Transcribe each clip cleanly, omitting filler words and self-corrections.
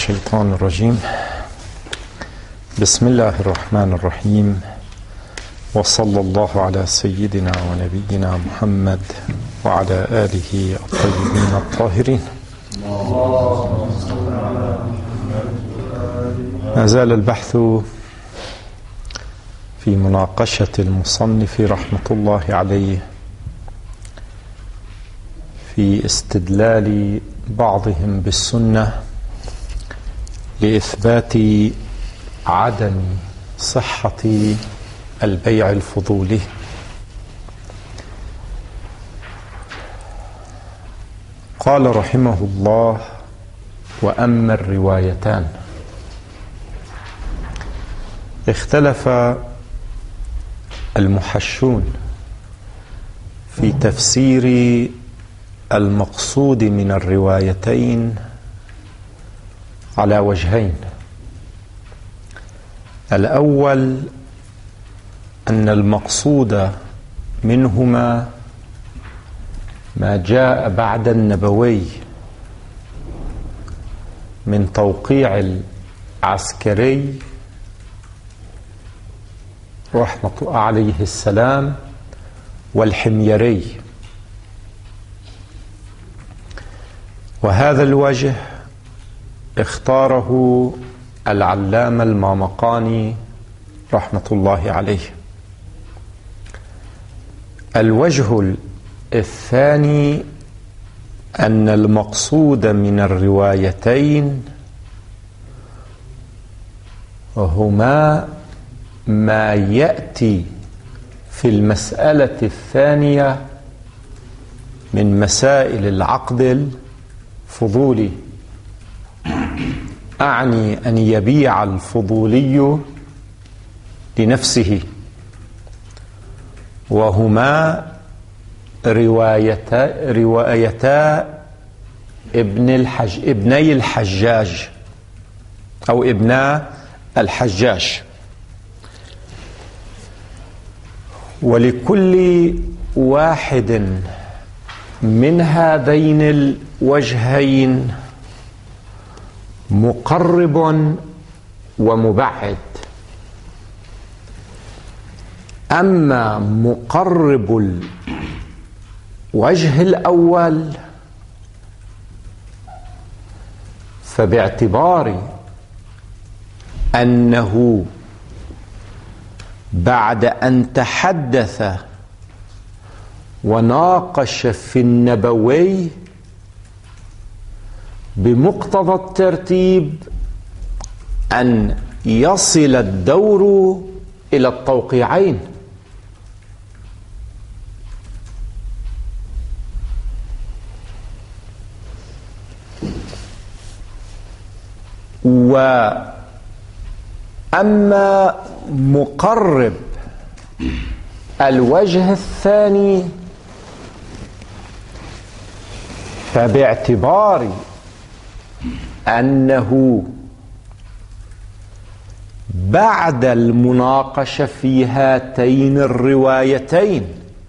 الشيطان الرجيم. بسم الله الرحمن الرحيم، وصلى الله على سيدنا ونبينا محمد وعلى آله الطيبين الطاهرين. ما زال البحث في مناقشة المصنف رحمة الله عليه في استدلال بعضهم بالسنة لإثبات عدم صحة البيع الفضولي. قال رحمه الله: وأما الروايتان، اختلف المحشون في تفسير المقصود من الروايتين على وجهين. الأول أن المقصود منهما ما جاء بعد النبوي من توقيع العسكري رحمة عليه السلام والحميري، وهذا الوجه اختاره العلامة المامقاني رحمة الله عليه. الوجه الثاني أن المقصود من الروايتين هما ما يأتي في المسألة الثانية من مسائل العقد الفضولي، أعني أن يبيع الفضولي لنفسه، وهما روايتا ابني الحجاج أو ابنا الحجاج. ولكل واحد من هذين الوجهين مقرب ومبعد. أما مقرب الوجه الأول فباعتبار أنه بعد أن تحدث وناقش في النبوي بمقتضى الترتيب أن يصل الدور إلى التوقيعين، وأما مقرب الوجه الثاني فباعتبار أنه بعد المناقشة في هاتين الروايتين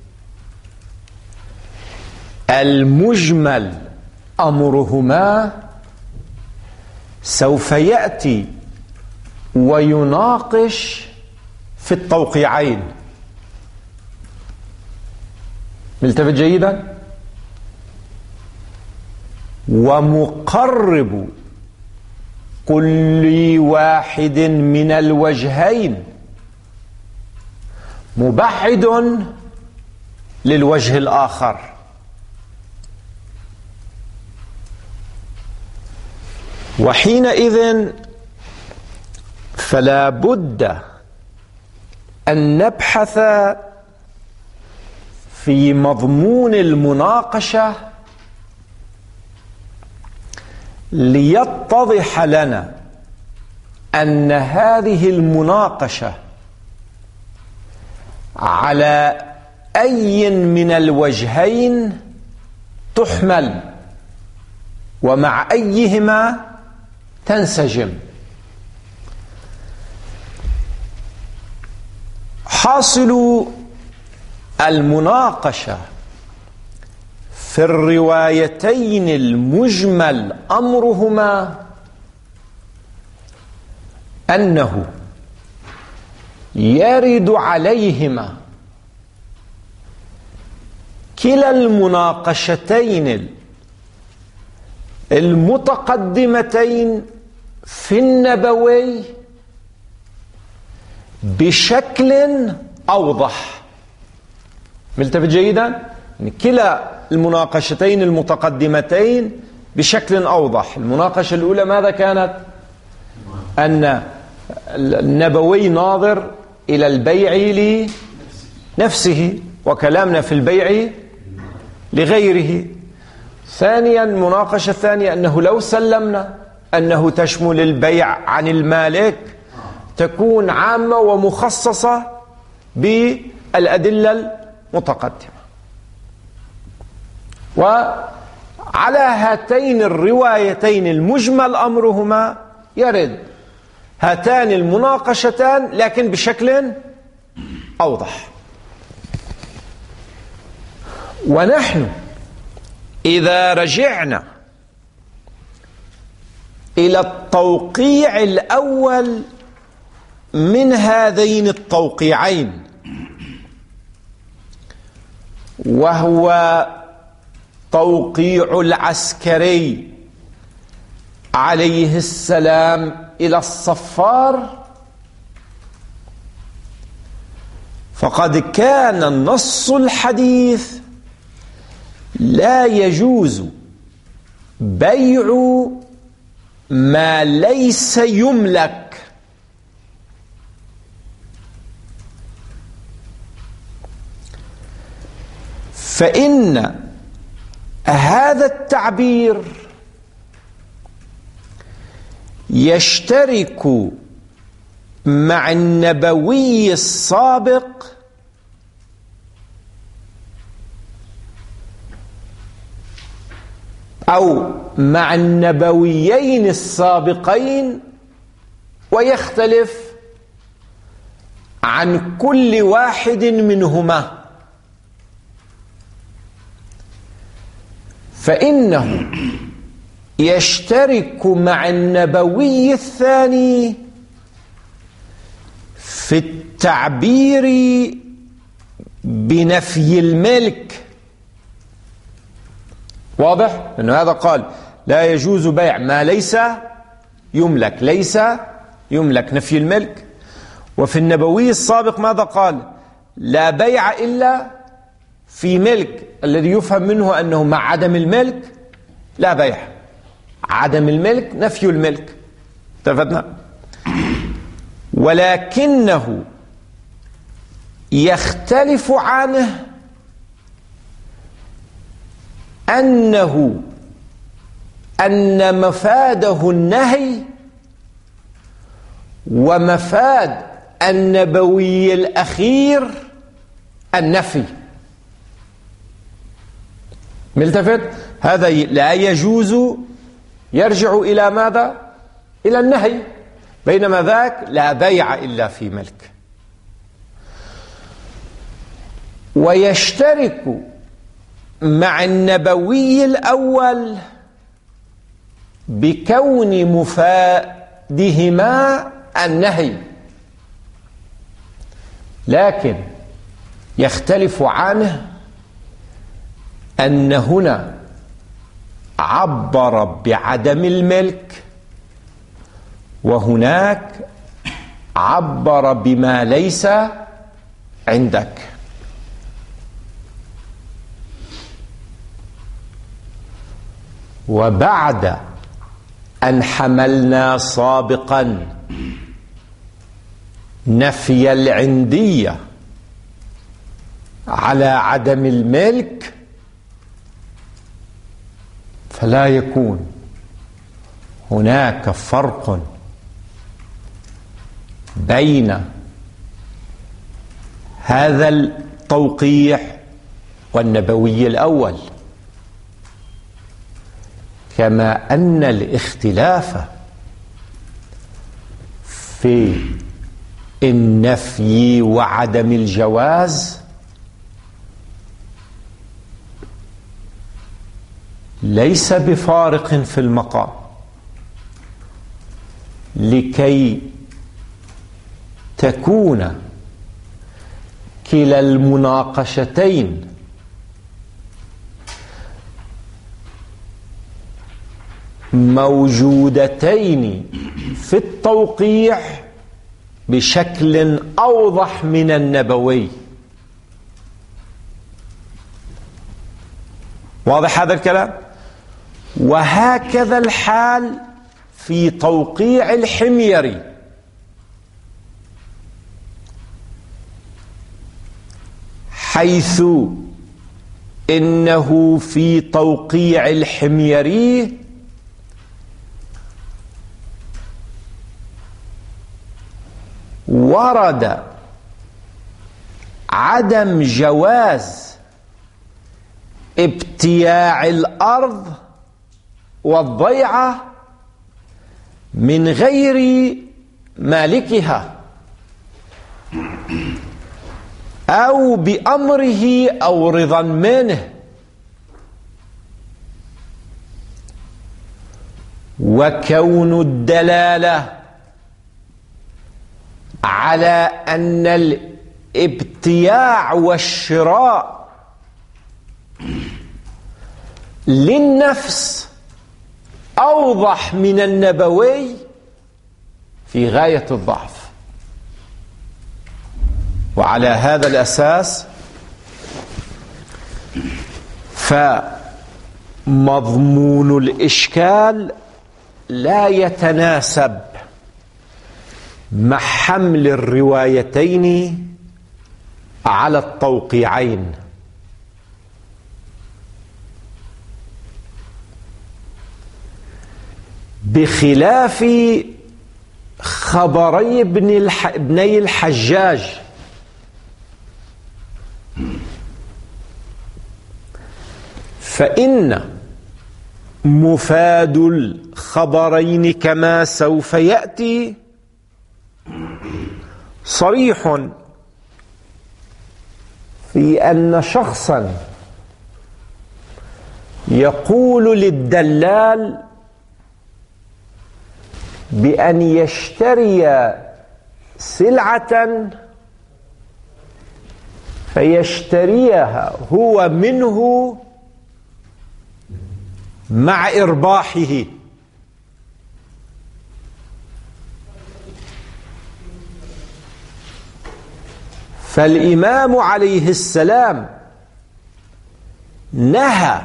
المجمل أمرهما سوف يأتي ويناقش في التوقيعين. ملتفت جيدا؟ ومقرب كل واحد من الوجهين مبعد للوجه الآخر. وحينئذ فلا بد أن نبحث في مضمون المناقشة ليتضح لنا أن هذه المناقشة على أي من الوجهين تحمل ومع أيهما تنسجم. حاصل المناقشة في الروايتين المجمل أمرهما أنه يرد عليهما كلا المناقشتين المتقدمتين في النبوي بشكل أوضح. ملتفت جيدا؟ كلا المناقشتين المتقدمتين بشكل أوضح. المناقشة الأولى ماذا كانت؟ أن النبوي ناظر إلى البيع لنفسه وكلامنا في البيع لغيره. ثانيا، المناقشة الثانية أنه لو سلمنا أنه تشمل البيع عن المالك تكون عامة ومخصصة بالأدلة المتقدمة. وعلى هاتين الروايتين المجمل أمرهما يرد هاتان المناقشتان لكن بشكل أوضح. ونحن إذا رجعنا إلى التوقيع الأول من هذين التوقيعين، وهو توقيع العسكري عليه السلام إلى الصفار، فقد كان النص الحديث لا يجوز بيع ما ليس يملك. فإن هذا التعبير يشترك مع النبوي السابق أو مع النبويين السابقين، ويختلف عن كل واحد منهما. فإنه يشترك مع النبوي الثاني في التعبير بنفي الملك. واضح؟ لأنه هذا قال لا يجوز بيع ما ليس يملك، ليس يملك، نفي الملك. وفي النبوي السابق ماذا قال؟ لا بيع إلا في ملك، الذي يفهم منه أنه مع عدم الملك لا بيع. عدم الملك نفي الملك. اتفقنا؟ ولكنه يختلف عنه أن مفاده النهي ومفاد النبوي الأخير النفي. ملتفت؟ هذا لا يجوز يرجع إلى ماذا؟ إلى النهي، بينما ذاك لا بيع إلا في ملك. ويشترك مع النبوي الأول بكون مفادهما النهي، لكن يختلف عنه أن هنا عبر بعدم الملك، وهناك عبر بما ليس عندك. وبعد أن حملنا سابقا نفي العندية على عدم الملك، فلا يكون هناك فرق بين هذا التوقيع والنبوي الأول، كما أن الاختلاف في النفي وعدم الجواز ليس بفارق في المقام، لكي تكون كلا المناقشتين موجودتين في التوقيع بشكل أوضح من النبوي. واضح هذا الكلام؟ وهكذا الحال في توقيع الحميري، حيث إنه في توقيع الحميري ورد عدم جواز ابتياع الأرض والضيعة من غير مالكها أو بأمره أو رضا منه، وكون الدلالة على أن الابتياع والشراء للنفس أوضح من النبوي في غاية الضعف. وعلى هذا الأساس فمضمون الإشكال لا يتناسب مع حمل الروايتين على التوقيعين، بخلاف خبري ابني الحجاج، فإن مفاد الخبرين كما سوف يأتي صريح في أن شخصا يقول للدلال بأن يشتري سلعة فيشتريها هو منه مع إرباحه، فالإمام عليه السلام نهى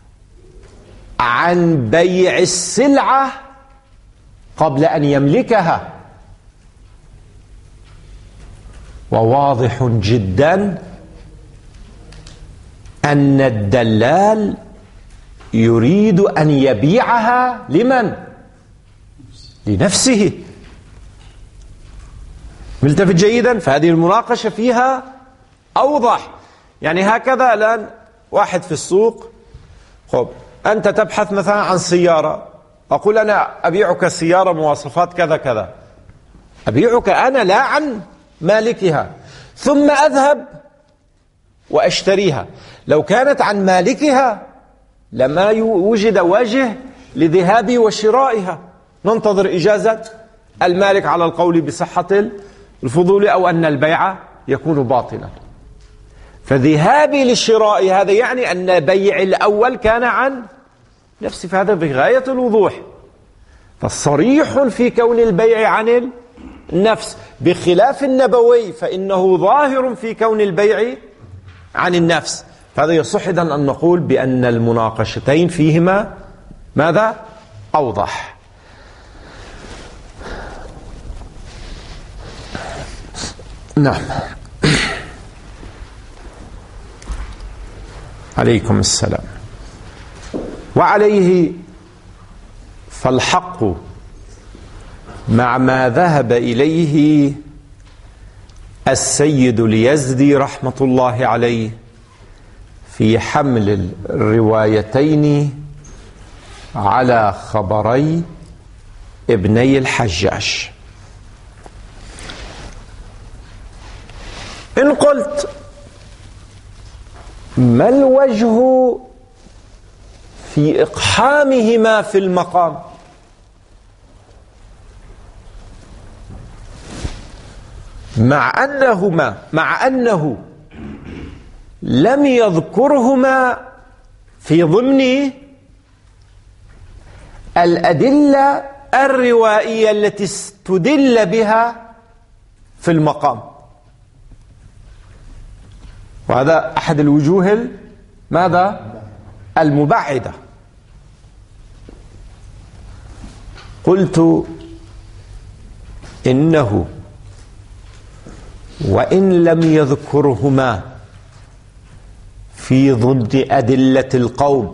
عن بيع السلعة قبل أن يملكها. وواضح جدا أن الدلال يريد أن يبيعها لمن؟ لنفسه. ملتفت جيدا؟ فهذه المناقشة فيها أوضح. يعني هكذا الآن واحد في السوق، خب أنت تبحث مثلا عن سيارة، أقول أنا أبيعك سيارة مواصفات كذا كذا، أبيعك أنا لا عن مالكها، ثم أذهب وأشتريها. لو كانت عن مالكها لما وجد وجه لذهابي وشرائها، ننتظر إجازة المالك على القول بصحة الفضول أو أن البيع يكون باطلا. فذهابي للشراء هذا يعني أن بيع الأول كان عن نفسي، فهذا بغاية الوضوح. فالصريح في كون البيع عن النفس، بخلاف النبوي فإنه ظاهر في كون البيع عن النفس. فهذا يصح إذن أن نقول بأن المناقشتين فيهما ماذا؟ أوضح. نعم. عليكم السلام. وعليه فالحق مع ما ذهب إليه السيد اليزدي رحمة الله عليه في حمل الروايتين على خبري ابني الحجاج. إن قلت ما الوجه في إقحامهما في المقام؟ مع أنه لم يذكرهما في ضمن الأدلة الروائية التي استدل بها في المقام. وهذا أحد الوجوه ماذا؟ المبعدة. قلت إنه وإن لم يذكرهما في ضد أدلة القول،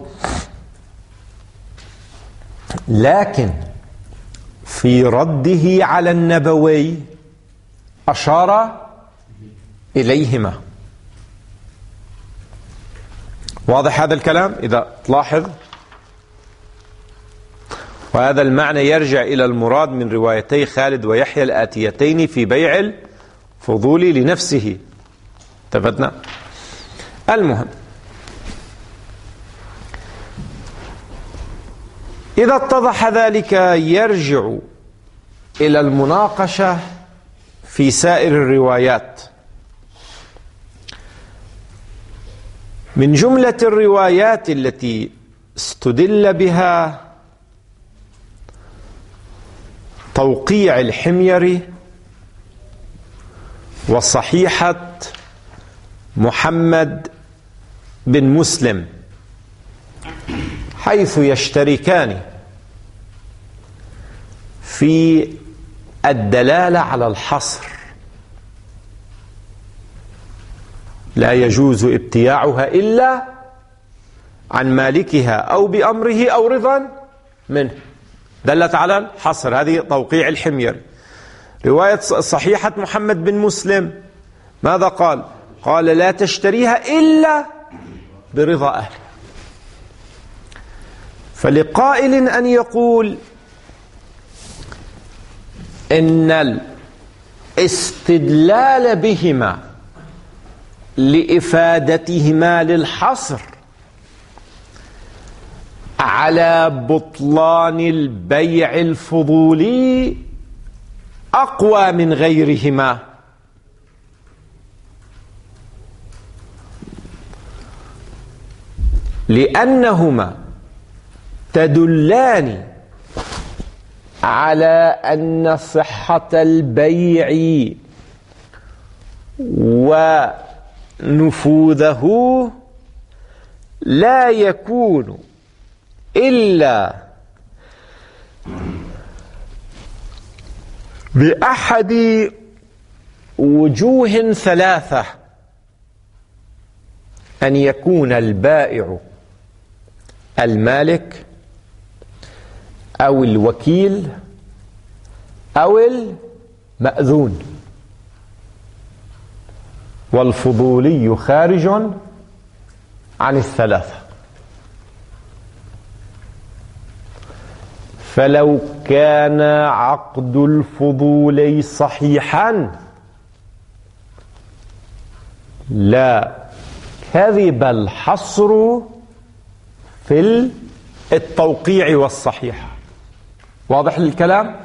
لكن في رده على النبوي أشار إليهما. واضح هذا الكلام؟ إذا تلاحظ، وهذا المعنى يرجع إلى المراد من روايتي خالد ويحيى الآتيتين في بيع الفضول لنفسه. اتفقنا؟ المهم، إذا اتضح ذلك يرجع إلى المناقشة في سائر الروايات. من جملة الروايات التي استدل بها توقيع الحميري وصحيحة محمد بن مسلم، حيث يشتركان في الدلالة على الحصر، لا يجوز ابتياعها إلا عن مالكها أو بأمره أو رضا منه، دلت على الحصر. هذه توقيع الحميري. رواية صحيحة محمد بن مسلم ماذا قال؟ قال لا تشتريها إلا برضا أهله. فلقائل أن يقول إن الاستدلال بهما لإفادتهما للحصر على بطلان البيع الفضولي أقوى من غيرهما، لأنهما تدلان على أن صحة البيع ونفوذه لا يكون إلا بأحد وجوه ثلاثة: أن يكون البائع المالك أو الوكيل أو المأذون، والفضولي خارج عن الثلاثة. فلو كان عقد الفضولي صحيحا لا كذب الحصر في التوقيع والصحيح. واضح الكلام؟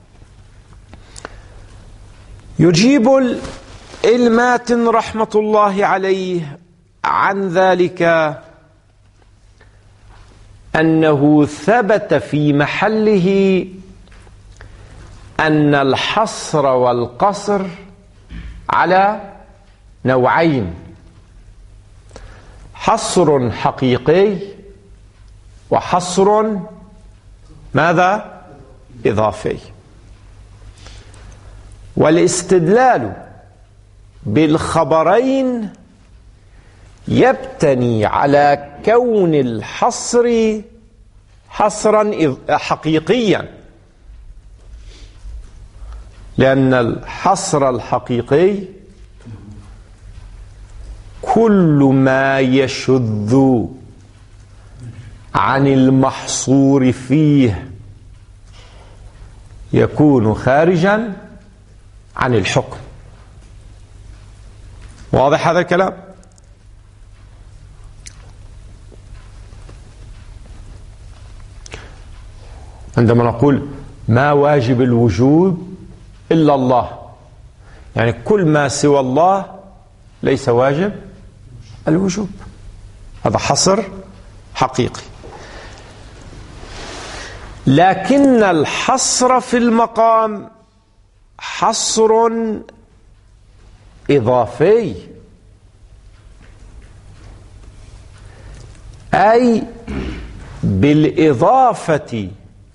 يجيب الماتن رحمة الله عليه عن ذلك أنه ثبت في محله أن الحصر والقصر على نوعين: حصر حقيقي وحصر ماذا؟ إضافي. والاستدلال بالخبرين يبتني على كون الحصر حصرا حقيقيا، لأن الحصر الحقيقي كل ما يشذ عن المحصور فيه يكون خارجا عن الحكم. واضح هذا الكلام؟ عندما نقول ما واجب الوجوب إلا الله، يعني كل ما سوى الله ليس واجب الوجوب. هذا حصر حقيقي. لكن الحصر في المقام حصر إضافي، أي بالإضافة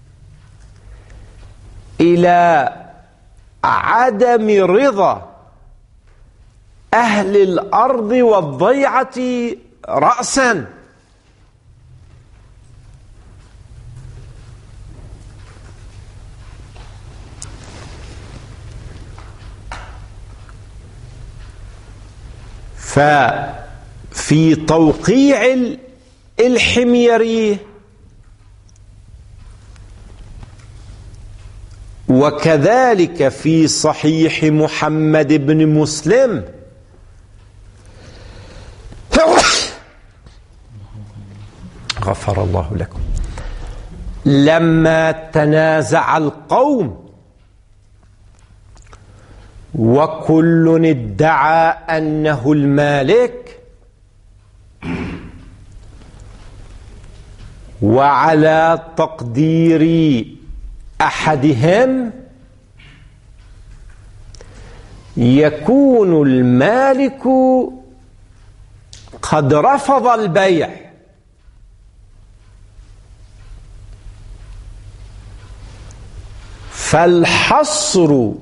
إلى عدم رضا أهل الأرض والضيعة رأسا. ففي توقيع الحميري وكذلك في صحيح محمد بن مسلم غفر الله لكم، لما تنازع القوم وكل ادعى أنه المالك، وعلى تقدير أحدهم يكون المالك قد رفض البيع، فالحصر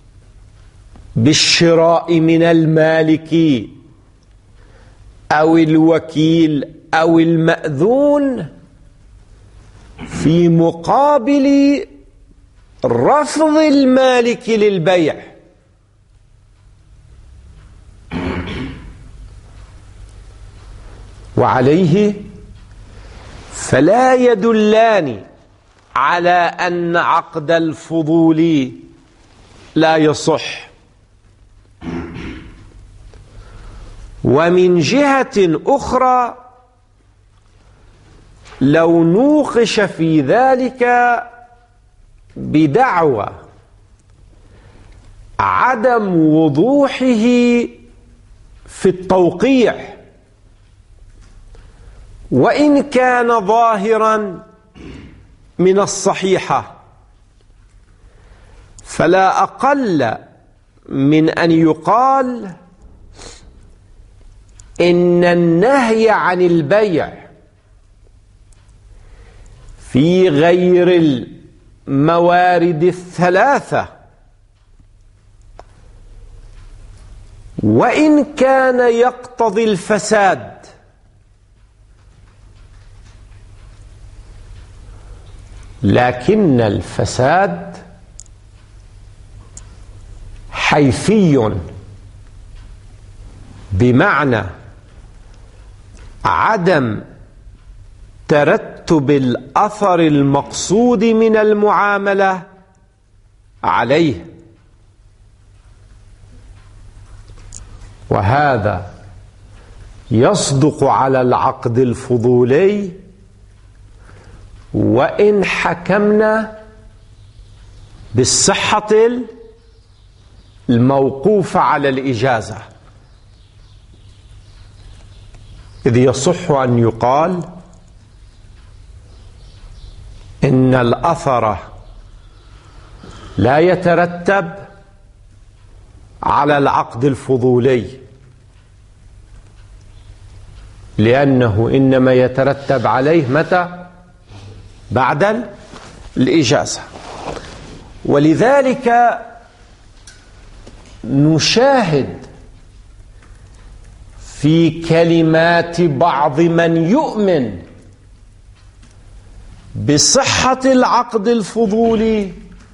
بالشراء من المالك أو الوكيل أو المأذون في مقابل رفض المالك للبيع. وعليه فلا يدلان على أن عقد الفضول لا يصح. ومن جهة أخرى لو نوقش في ذلك بدعوى عدم وضوحه في التوقيع وإن كان ظاهرا من الصحيحة، فلا أقل من أن يقال إن النهي عن البيع في غير الموارد الثلاثة وإن كان يقتضي الفساد لكن الفساد حيثي، بمعنى عدم ترتب الأثر المقصود من المعاملة عليه، وهذا يصدق على العقد الفضولي وإن حكمنا بالصحة الموقوفة على الإجازة، إذ يصح أن يقال إن الأثر لا يترتب على العقد الفضولي، لأنه إنما يترتب عليه متى؟ بعد الإجازة. ولذلك نشاهد في كلمات بعض من يؤمن بصحة العقد الفضولي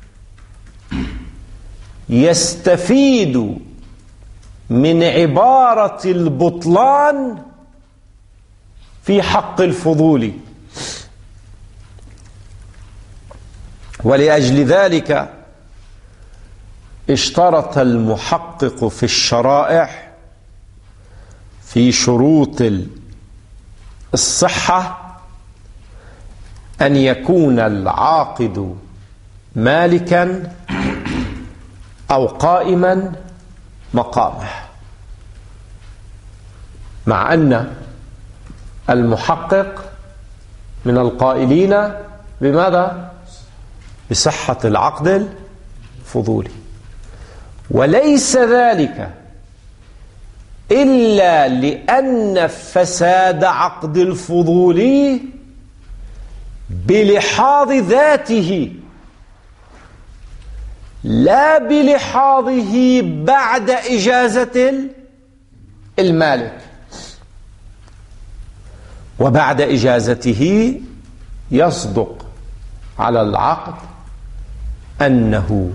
يستفيد من عبارة البطلان في حق الفضولي. ولأجل ذلك اشترط المحقق في الشرائع في شروط الصحة أن يكون العاقد مالكا أو قائما مقامه، مع أن المحقق من القائلين بماذا؟ بصحة العقد الفضولي، وليس ذلك إلا لأن فساد عقد الفضولي بلحاظ ذاته لا بلحاظه بعد إجازة المالك، وبعد إجازته يصدق على العقد أنه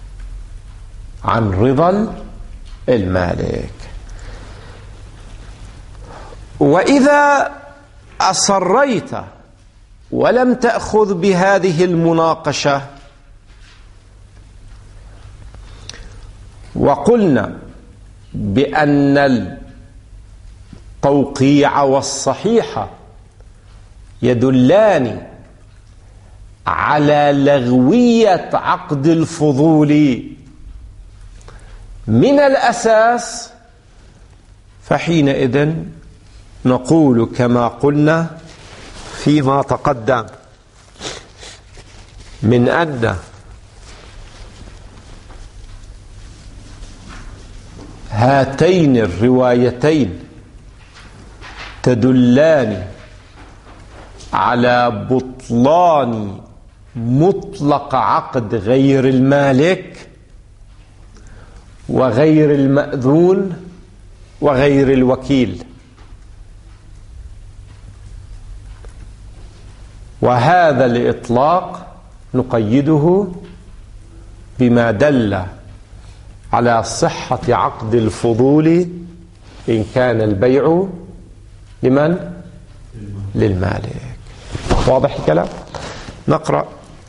عن رضا المالك. وإذا أصريت ولم تأخذ بهذه المناقشة وقلنا بأن التوقيع والصحيح يدلان على لغوية عقد الفضول من الأساس، فحينئذ نقول كما قلنا فيما تقدم من أن هاتين الروايتين تدلان على بطلان مطلق عقد غير المالك وغير المأذون وغير الوكيل، وهذا الإطلاق نقيده بما دل على صحة عقد الفضول إن كان البيع لمن؟ للمالك. واضح الكلام؟ نقرأ.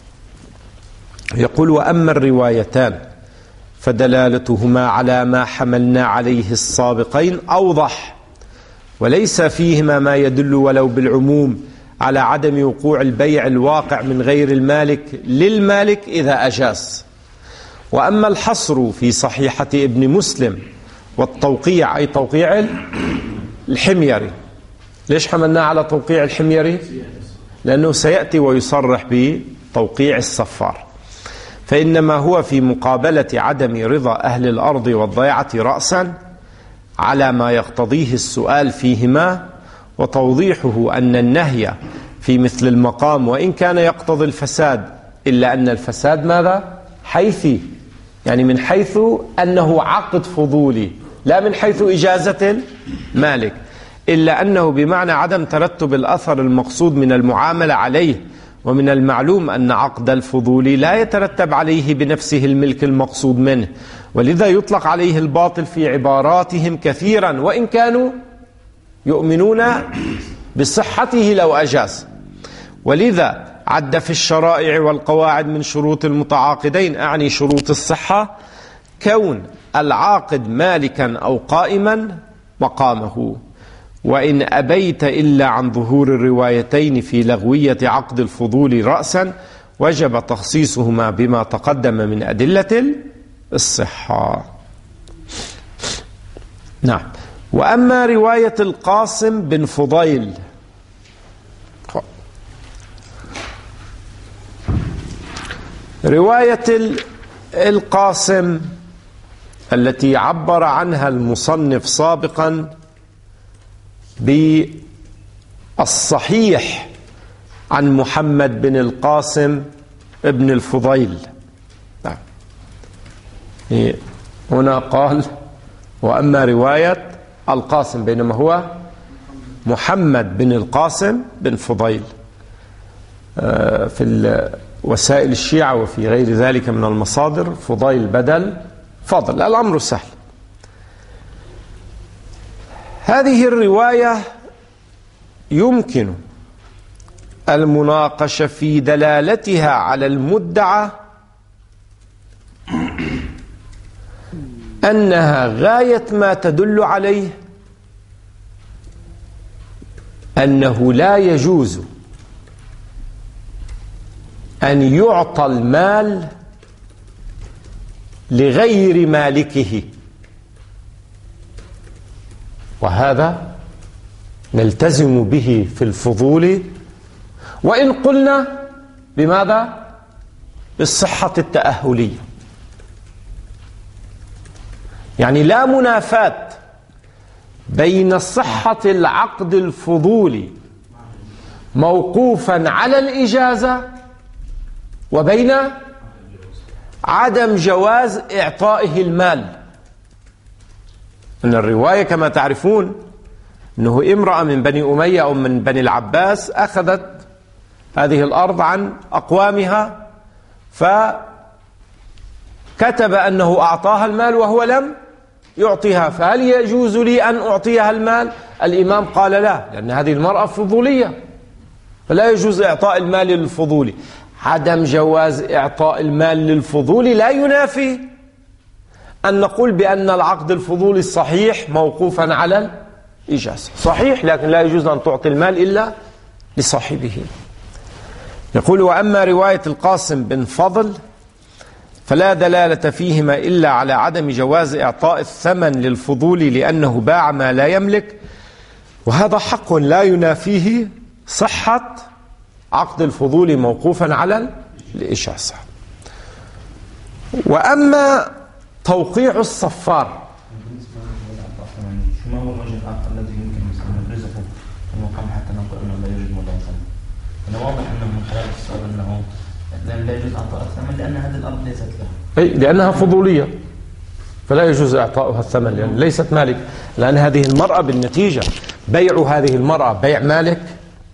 يقول: وأما الروايتان فدلالتهما على ما حملنا عليه السابقين أوضح، وليس فيهما ما يدل ولو بالعموم على عدم وقوع البيع الواقع من غير المالك للمالك إذا أجاز. وأما الحصر في صحيحة ابن مسلم والتوقيع، أي توقيع الحميري. ليش حملنا على توقيع الحميري؟ لأنه سيأتي ويصرح بتوقيع الصفار، فإنما هو في مقابلة عدم رضا أهل الأرض والضيعة رأسا على ما يقتضيه السؤال فيهما، وتوضيحه أن النهي في مثل المقام وإن كان يقتضي الفساد، إلا أن الفساد ماذا؟ حيثي، يعني من حيث أنه عقد فضولي لا من حيث إجازة المالك، إلا أنه بمعنى عدم ترتب الأثر المقصود من المعاملة عليه. ومن المعلوم أن عقد الفضول لا يترتب عليه بنفسه الملك المقصود منه، ولذا يطلق عليه الباطل في عباراتهم كثيرا وإن كانوا يؤمنون بصحته لو أجاز. ولذا عد في الشرائع والقواعد من شروط المتعاقدين، أعني شروط الصحة، كون العاقد مالكا أو قائما مقامه. وإن أبيت إلا عن ظهور الروايتين في لغوية عقد الفضول رأسا وجب تخصيصهما بما تقدم من أدلة الصحة. نعم. وأما رواية القاسم بن فضيل رواية القاسم التي عبر عنها المصنف سابقا بالصحيح عن محمد بن القاسم ابن الفضيل. هنا قال: وأما رواية القاسم، بينما هو محمد بن القاسم بن فضيل. في وسائل الشيعة وفي غير ذلك من المصادر فضيل بدل فضل، الأمر سهل. هذه الرواية يمكن المناقشة في دلالتها على المدعى أنها غاية ما تدل عليه أنه لا يجوز أن يعطى المال لغير مالكه وهذا نلتزم به في الفضول، وإن قلنا بماذا؟ بالصحة التأهلية. يعني لا منافاة بين صحة العقد الفضولي موقوفا على الإجازة وبين عدم جواز إعطائه المال. من الرواية كما تعرفون أنه امرأة من بني أمية أو من بني العباس أخذت هذه الأرض عن أقوامها، فكتب أنه أعطاها المال وهو لم يعطيها، فهل يجوز لي أن أعطيها المال؟ الإمام قال لا، لأن هذه المرأة فضولية فلا يجوز إعطاء المال للفضولي. عدم جواز إعطاء المال للفضولي لا ينافي أن نقول بأن العقد الفضولي الصحيح موقوفا على الإجازة. صحيح، لكن لا يجوز أن تعطي المال إلا لصاحبه. يقول: وأما رواية القاسم بن فضل فلا دلالة فيهما إلا على عدم جواز إعطاء الثمن للفضولي لأنه باع ما لا يملك، وهذا حق لا ينافيه صحة عقد الفضولي موقوفا على الإجازة. وأما توقيع الصفار، ما هو الوجه الآخر الذي يمكن أن نبرزه في المقام حتى نقول أنه لا يوجد مدعو ثمن؟ أنا واضح أنه من خلال السؤال أنه لا يجوز إعطاء الثمن لأن هذه الأرض ليست لها، أي لأنها فضولية فلا يجوز إعطاؤها الثمن لأن ليست مالك. لأن هذه المرأة بالنتيجة بيع هذه المرأة بيع مالك؟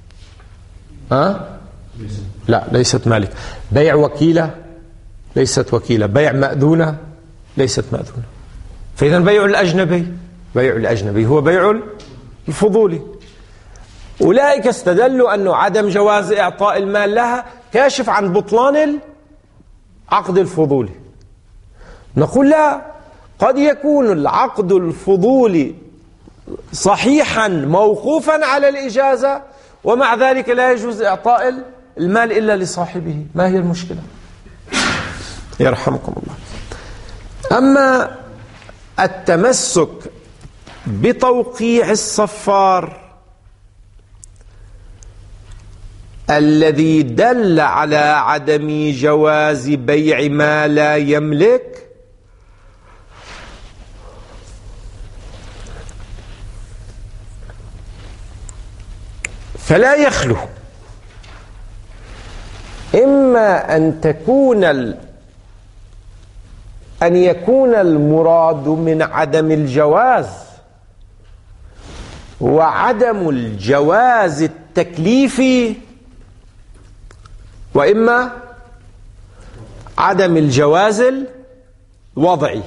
لا، ليست مالك. بيع وكيلة؟ ليست وكيلة. بيع مأذونة؟ ليست مأذونة. فإذا بيع الأجنبي هو بيع الفضولي. أولئك استدلوا أنه عدم جواز إعطاء المال لها كاشف عن بطلان العقد الفضولي. نقول لا، قد يكون العقد الفضولي صحيحا موقوفا على الإجازة ومع ذلك لا يجوز إعطاء المال إلا لصاحبه. ما هي المشكلة؟ يرحمكم الله. أما التمسك بتوقيع الصفار الذي دل على عدم جواز بيع ما لا يملك، فلا يخلو إما أن يكون المراد من عدم الجواز وعدم الجواز التكليفي، وإما عدم الجواز الوضعي.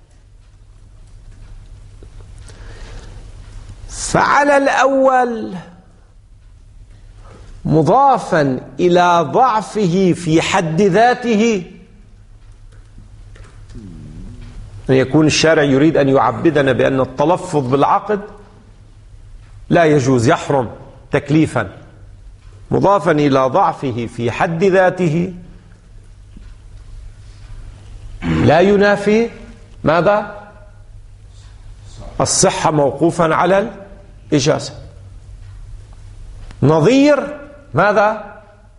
فعلى الأول مضافا إلى ضعفه في حد ذاته، أن يكون الشارع يريد أن يعبدنا بأن التلفظ بالعقد لا يجوز، يحرم تكليفا، مضافا إلى ضعفه في حد ذاته لا ينافي ماذا؟ الصحة موقوفا على الإجازة. نظير ماذا؟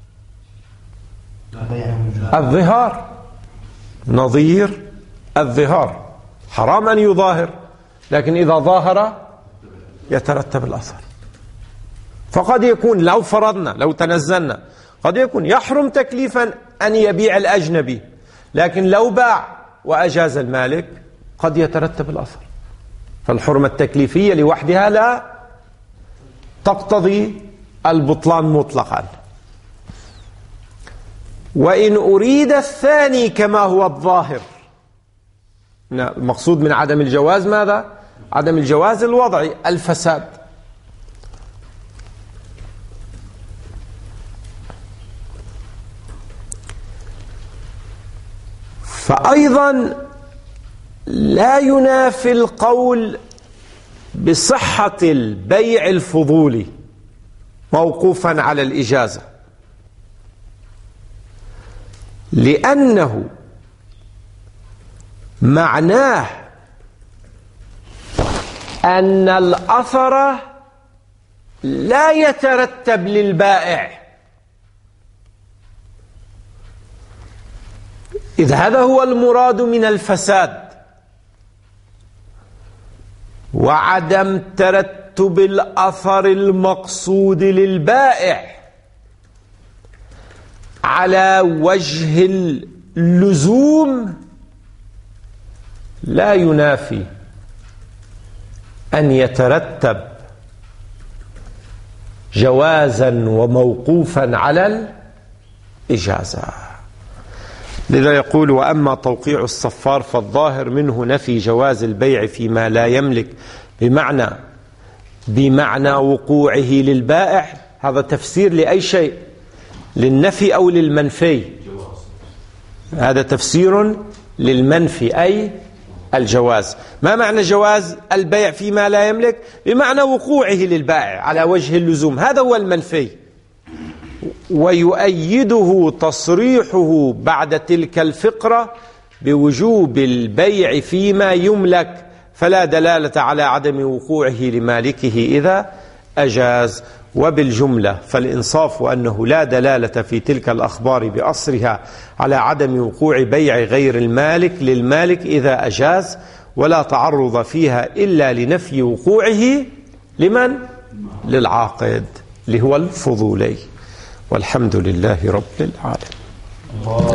الظهار. نظير الظهار حرام أن يظاهر، لكن إذا ظاهر يترتب الأثر. فقد يكون لو فرضنا، لو تنزلنا، قد يكون يحرم تكليفا أن يبيع الأجنبي، لكن لو باع وأجاز المالك قد يترتب الأثر. فالحرمة التكليفية لوحدها لا تقتضي البطلان مطلقا. وإن أريد الثاني كما هو الظاهر، المقصود من عدم الجواز ماذا؟ عدم الجواز الوضعي، الفساد. فأيضا لا ينافي القول بصحة البيع الفضولي موقوفا على الإجازة، لأنه معناه أن الأثر لا يترتب للبائع، إذ هذا هو المراد من الفساد، وعدم ترتب الأثر المقصود للبائع على وجه اللزوم لا ينافي أن يترتب جوازا وموقوفا على الإجازة. لذا يقول: وأما توقيع الصفار فالظاهر منه نفي جواز البيع فيما لا يملك بمعنى وقوعه للبائع. هذا تفسير لأي شيء، للنفي أو للمنفي؟ هذا تفسير للمنفي أي الجواز. ما معنى جواز البيع فيما لا يملك؟ بمعنى وقوعه للبائع على وجه اللزوم، هذا هو المنفي. ويؤيده تصريحه بعد تلك الفقرة بوجوب البيع فيما يملك، فلا دلالة على عدم وقوعه لمالكه إذا أجاز. وبالجملة فالإنصاف أنه لا دلالة في تلك الأخبار بأصرها على عدم وقوع بيع غير المالك للمالك إذا أجاز، ولا تعرض فيها إلا لنفي وقوعه لمن؟ للعاقد، اللي هو الفضولي. والحمد لله رب العالمين.